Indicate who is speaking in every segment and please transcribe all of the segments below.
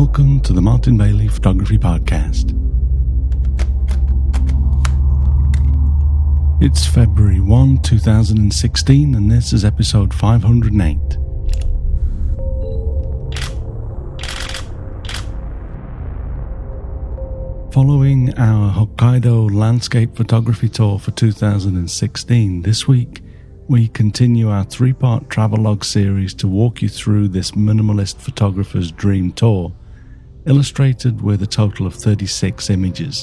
Speaker 1: Welcome to the Martin Bailey Photography Podcast. It's February 1, 2016, and this is episode 508. Following our Hokkaido landscape photography tour for 2016, this week we continue our three-part travelogue series to walk you through this minimalist photographer's dream tour, illustrated with a total of 36 images.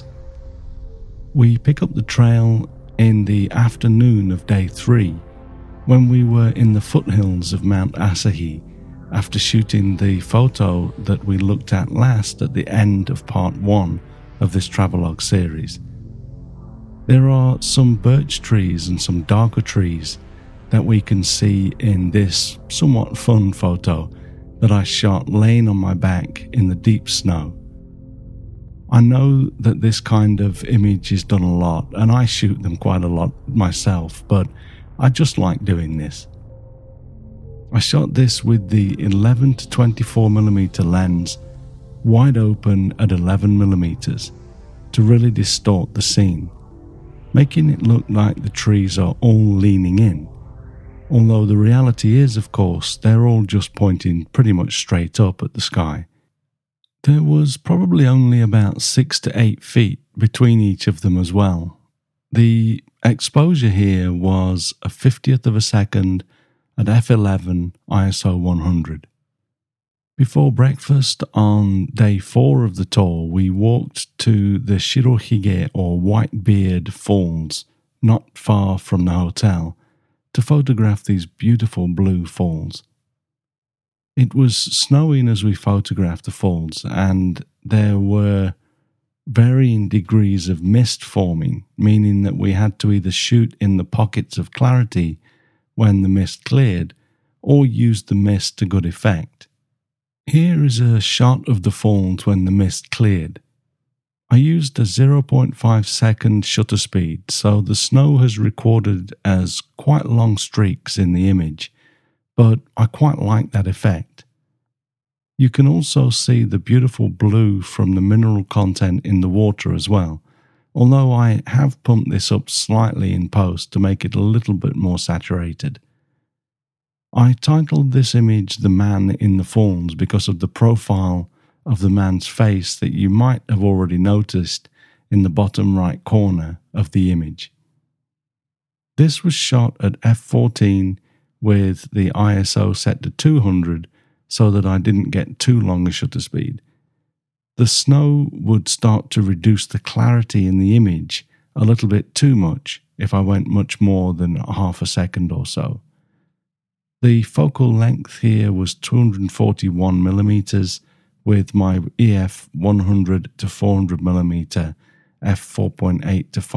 Speaker 1: We pick up the trail in the afternoon of day 3, when we were in the foothills of Mount Asahi, after shooting the photo that we looked at last at the end of part 1 of this travelogue series. There are some birch trees and some darker trees that we can see in this somewhat fun photo that I shot laying on my back in the deep snow. I know that this kind of image is done a lot, and I shoot them quite a lot myself, but I just like doing this. I shot this with the 11 to 24mm lens wide open at 11mm to really distort the scene, making it look like the trees are all leaning in, although the reality is, of course, they're all just pointing pretty much straight up at the sky. There was probably only about 6 to 8 feet between each of them as well. The exposure here was a 50th of a second at f11 ISO 100. Before breakfast on day 4 of the tour, we walked to the Shirohige or Whitebeard Falls, not far from the hotel, to photograph these beautiful blue falls. It was snowing as we photographed the falls, and there were varying degrees of mist forming, meaning that we had to either shoot in the pockets of clarity when the mist cleared, or use the mist to good effect. Here is a shot of the falls when the mist cleared. I used a 0.5 second shutter speed, so the snow has recorded as quite long streaks in the image, but I quite like that effect. You can also see the beautiful blue from the mineral content in the water as well, although I have pumped this up slightly in post to make it a little bit more saturated. I titled this image The Man in the Falls because of the profile of the man's face that you might have already noticed in the bottom right corner of the image. This was shot at f14 with the ISO set to 200 so that I didn't get too long a shutter speed. The snow would start to reduce the clarity in the image a little bit too much if I went much more than half a second or so. The focal length here was 241mm with my EF 100 to 400mm f4.8 to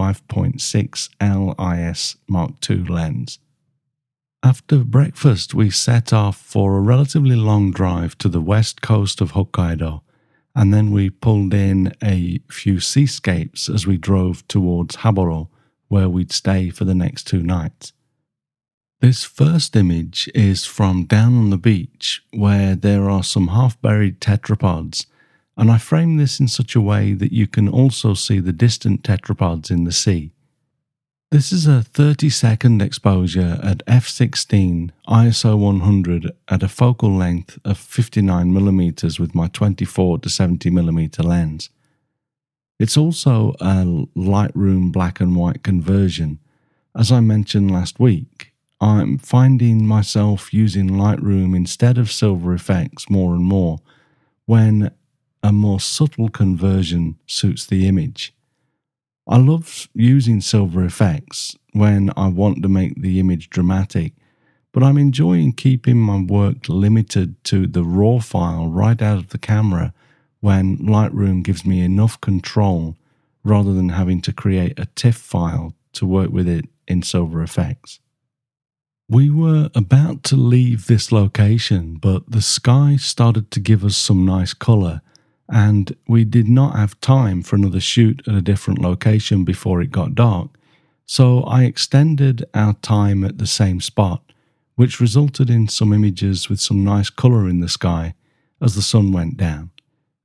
Speaker 1: 5.6 LIS Mark II lens. After breakfast, we set off for a relatively long drive to the west coast of Hokkaido, and then we pulled in a few seascapes as we drove towards Haburo, where we'd stay for the next 2 nights. This first image is from down on the beach, where there are some half-buried tetrapods, and I framed this in such a way that you can also see the distant tetrapods in the sea. This is a 30-second exposure at f16 ISO 100 at a focal length of 59mm with my 24 to 70mm lens. It's also a Lightroom black and white conversion. As I mentioned last week, I'm finding myself using Lightroom instead of Silver Efex more and more when a more subtle conversion suits the image. I love using Silver Efex when I want to make the image dramatic, but I'm enjoying keeping my work limited to the raw file right out of the camera when Lightroom gives me enough control rather than having to create a TIFF file to work with it in Silver Efex. We were about to leave this location, but the sky started to give us some nice colour, and we did not have time for another shoot at a different location before it got dark, so I extended our time at the same spot, which resulted in some images with some nice colour in the sky as the sun went down,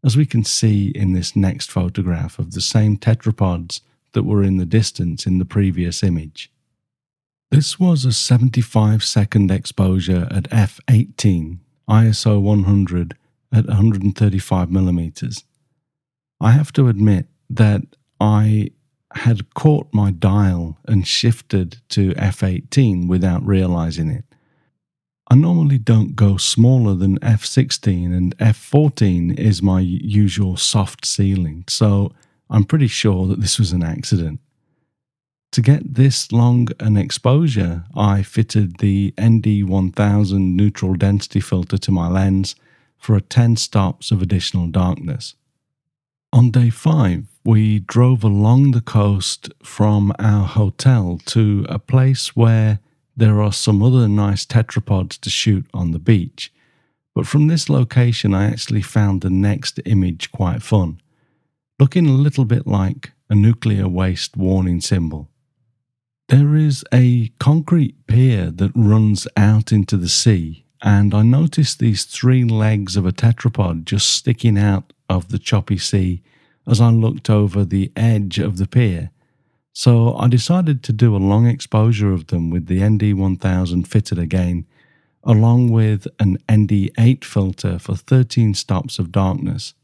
Speaker 1: as we can see in this next photograph of the same tetrapods that were in the distance in the previous image. This was a 75-second exposure at f/18, ISO 100 at 135mm. I have to admit that I had caught my dial and shifted to f/18 without realizing it. I normally don't go smaller than f/16, and f/14 is my usual soft ceiling, so I'm pretty sure that this was an accident. To get this long an exposure, I fitted the ND1000 neutral density filter to my lens for 10 stops of additional darkness. On day 5, we drove along the coast from our hotel to a place where there are some other nice tetrapods to shoot on the beach. But from this location, I actually found the next image quite fun, looking a little bit like a nuclear waste warning symbol. There is a concrete pier that runs out into the sea, and I noticed these 3 legs of a tetrapod just sticking out of the choppy sea as I looked over the edge of the pier. So I decided to do a long exposure of them with the ND1000 fitted again, along with an ND8 filter for 13 stops of darkness.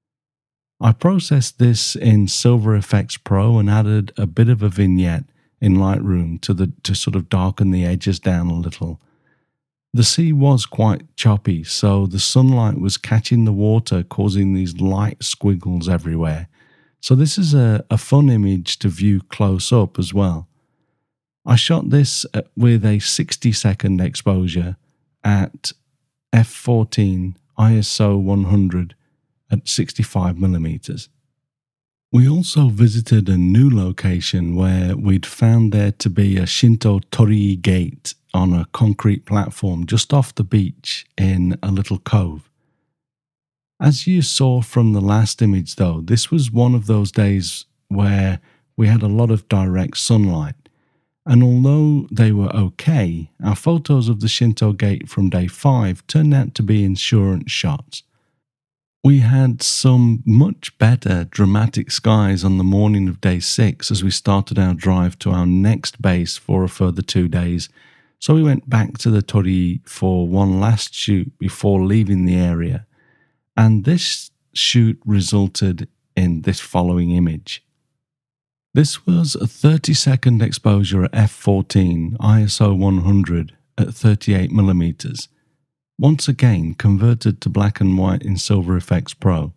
Speaker 1: I processed this in Silver Efex Pro and added a bit of a vignette in Lightroom to sort of darken the edges down a little. The sea was quite choppy, so the sunlight was catching the water, causing these light squiggles everywhere. So this is a fun image to view close up as well. I shot this with a 60-second exposure at f/14 ISO 100 at 65mm. We also visited a new location where we'd found there to be a Shinto Torii gate on a concrete platform just off the beach in a little cove. As you saw from the last image though, this was one of those days where we had a lot of direct sunlight, and although they were okay, our photos of the Shinto gate from day 5 turned out to be insurance shots. We had some much better dramatic skies on the morning of day 6 as we started our drive to our next base for a further 2 days, so we went back to the Torii for one last shoot before leaving the area, and this shoot resulted in this following image. This was a 30-second exposure at f/14 ISO 100 at 38mm. Once again converted to black and white in Silver Efex Pro.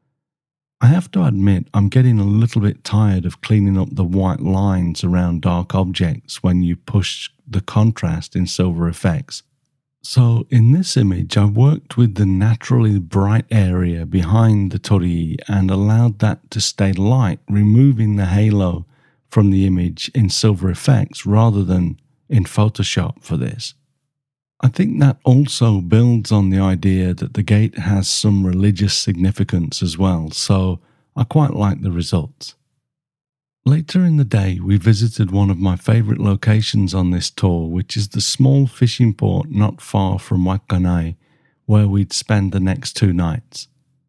Speaker 1: I have to admit I'm getting a little bit tired of cleaning up the white lines around dark objects when you push the contrast in Silver Efex. So in this image I worked with the naturally bright area behind the Torii and allowed that to stay light, removing the halo from the image in Silver Efex rather than in Photoshop for this. I think that also builds on the idea that the gate has some religious significance as well, so I quite like the results. Later in the day, we visited one of my favourite locations on this tour, which is the small fishing port not far from Wakkanai, where we'd spend the next 2 nights.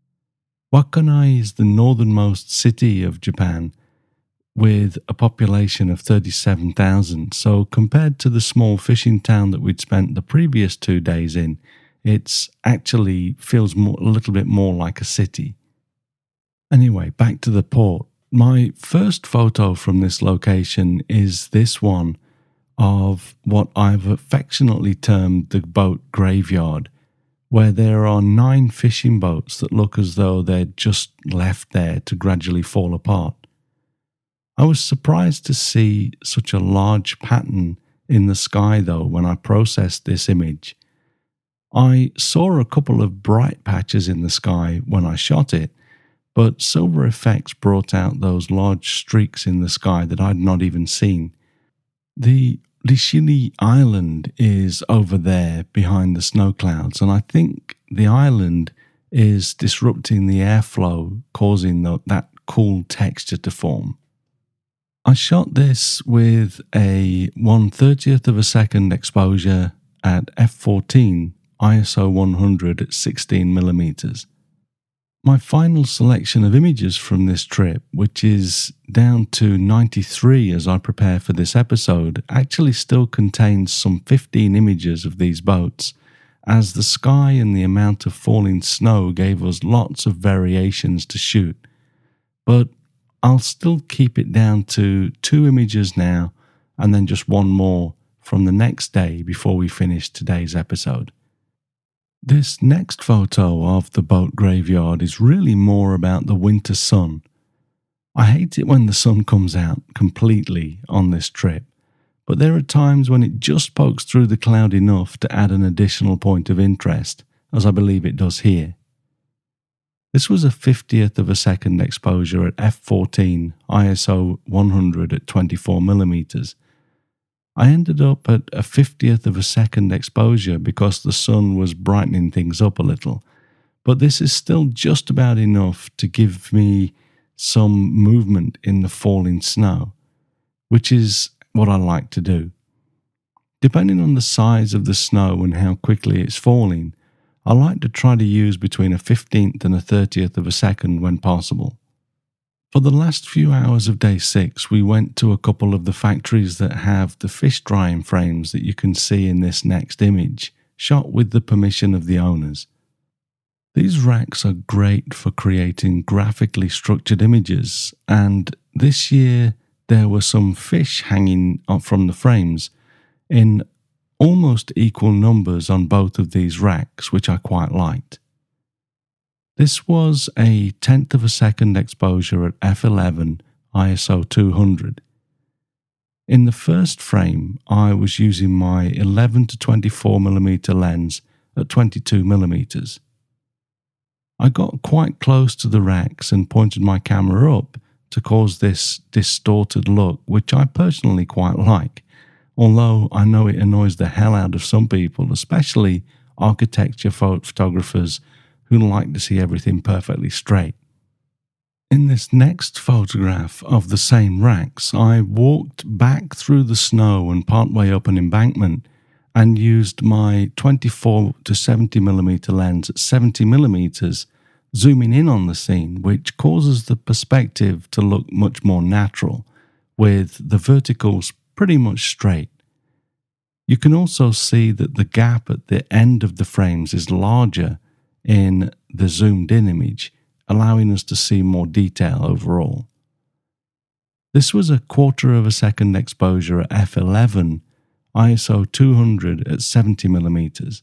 Speaker 1: Wakkanai is the northernmost city of Japan, with a population of 37,000, so compared to the small fishing town that we'd spent the previous 2 days in, it's actually feels a little bit more like a city. Anyway, back to the port. My first photo from this location is this one of what I've affectionately termed the boat graveyard, where there are 9 fishing boats that look as though they're just left there to gradually fall apart. I was surprised to see such a large pattern in the sky though when I processed this image. I saw a couple of bright patches in the sky when I shot it, but Silver Efex brought out those large streaks in the sky that I'd not even seen. The Lishili Island is over there behind the snow clouds, and I think the island is disrupting the airflow, causing that cool texture to form. I shot this with a 1/30th of a second exposure at f/14 ISO 100 at 16mm. My final selection of images from this trip, which is down to 93 as I prepare for this episode, actually still contains some 15 images of these boats, as the sky and the amount of falling snow gave us lots of variations to shoot. But I'll still keep it down to 2 images now, and then just one more from the next day before we finish today's episode. This next photo of the boat graveyard is really more about the winter sun. I hate it when the sun comes out completely on this trip, but there are times when it just pokes through the cloud enough to add an additional point of interest, as I believe it does here. This was a 50th of a second exposure at f14 ISO 100 at 24mm. I ended up at a 50th of a second exposure because the sun was brightening things up a little, but this is still just about enough to give me some movement in the falling snow, which is what I like to do. Depending on the size of the snow and how quickly it's falling, I like to try to use between a 15th and a 30th of a second when possible. For the last few hours of day 6, we went to a couple of the factories that have the fish drying frames that you can see in this next image, shot with the permission of the owners. These racks are great for creating graphically structured images, and this year there were some fish hanging up from the frames in almost equal numbers on both of these racks, which I quite liked. This was a 10th of a second exposure at f11 ISO 200. In the first frame, I was using my 11 to 24mm lens at 22mm. I got quite close to the racks and pointed my camera up to cause this distorted look, which I personally quite like, although I know it annoys the hell out of some people, especially architecture photographers who like to see everything perfectly straight. In this next photograph of the same racks, I walked back through the snow and partway up an embankment and used my 24 to 70mm lens at 70mm, zooming in on the scene, which causes the perspective to look much more natural, with the verticals pretty much straight. You can also see that the gap at the end of the frames is larger in the zoomed in image, allowing us to see more detail overall. This was a 1/4 of a second exposure at f11 ISO 200 at 70mm.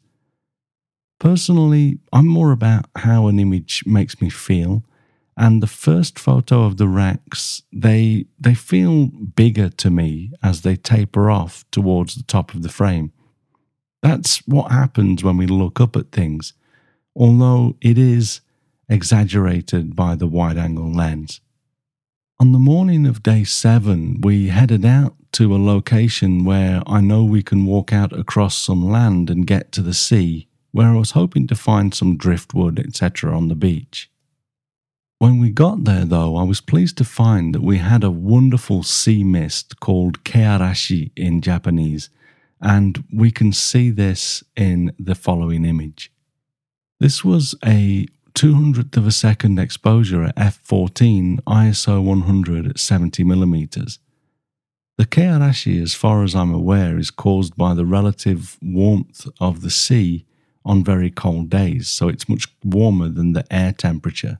Speaker 1: Personally, I'm more about how an image makes me feel, and the first photo of the racks, they feel bigger to me as they taper off towards the top of the frame. That's what happens when we look up at things, although it is exaggerated by the wide-angle lens. On the morning of day 7, we headed out to a location where I know we can walk out across some land and get to the sea, where I was hoping to find some driftwood, etc. on the beach. When we got there, though, I was pleased to find that we had a wonderful sea mist called kearashi in Japanese, and we can see this in the following image. This was a 200th of a second exposure at f14 ISO 100 at 70mm. The kearashi, as far as I'm aware, is caused by the relative warmth of the sea on very cold days, so it's much warmer than the air temperature.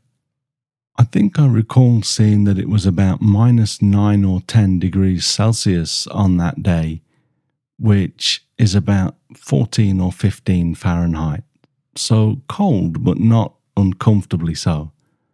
Speaker 1: I think I recall seeing that it was about -9 or 10 degrees Celsius on that day, which is about 14 or 15 Fahrenheit. So cold, but not uncomfortably so.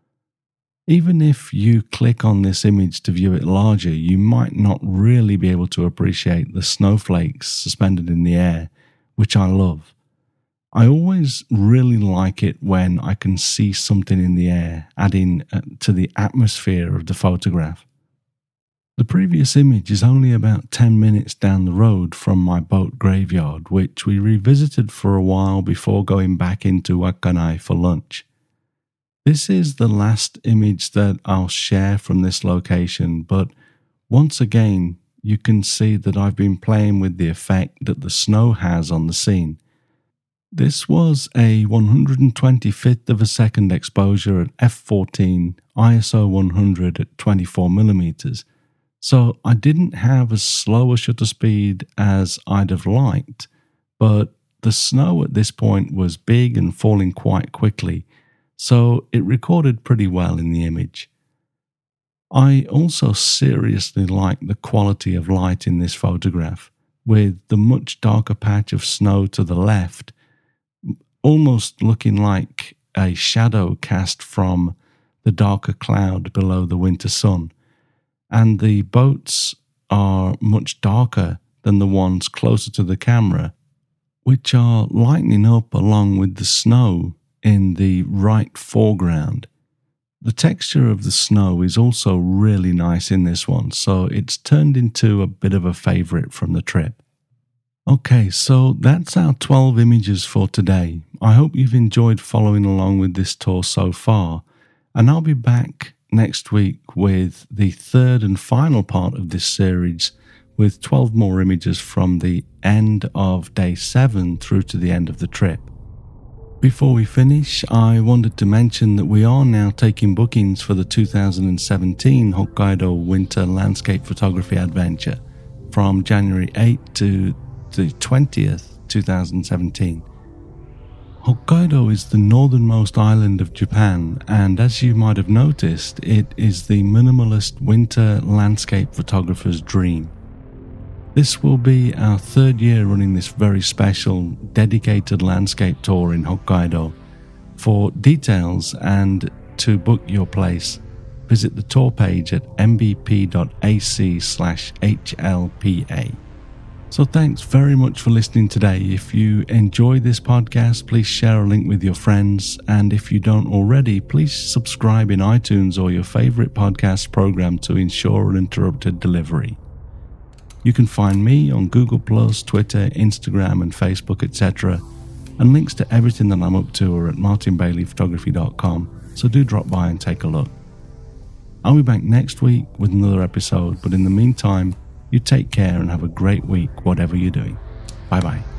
Speaker 1: Even if you click on this image to view it larger, you might not really be able to appreciate the snowflakes suspended in the air, which I love. I always really like it when I can see something in the air, adding to the atmosphere of the photograph. The previous image is only about 10 minutes down the road from my boat graveyard, which we revisited for a while before going back into Wakkanai for lunch. This is the last image that I'll share from this location, but once again, you can see that I've been playing with the effect that the snow has on the scene. This was a 125th of a second exposure at f/14, ISO 100 at 24mm, so I didn't have as slow a shutter speed as I'd have liked, but the snow at this point was big and falling quite quickly, so it recorded pretty well in the image. I also seriously like the quality of light in this photograph, with the much darker patch of snow to the left almost looking like a shadow cast from the darker cloud below the winter sun, and the boats are much darker than the ones closer to the camera, which are lightening up along with the snow in the right foreground. The texture of the snow is also really nice in this one, so it's turned into a bit of a favourite from the trip. Okay, so that's our 12 images for today. I hope you've enjoyed following along with this tour so far, and I'll be back next week with the third and final part of this series with 12 more images from the end of day 7 through to the end of the trip. Before we finish, I wanted to mention that we are now taking bookings for the 2017 Hokkaido Winter Landscape Photography Adventure from January 8th to the 20th, 2017. Hokkaido is the northernmost island of Japan, and as you might have noticed, it is the minimalist winter landscape photographer's dream. This will be our third year running this very special, dedicated landscape tour in Hokkaido. For details and to book your place, visit the tour page at mbp.ac/HLPA. So thanks very much for listening today. If you enjoy this podcast, please share a link with your friends. And if you don't already, please subscribe in iTunes or your favorite podcast program to ensure uninterrupted delivery. You can find me on Google+, Twitter, Instagram and Facebook, etc. And links to everything that I'm up to are at martinbaileyphotography.com, so do drop by and take a look. I'll be back next week with another episode, but in the meantime, you take care and have a great week, whatever you're doing. Bye-bye.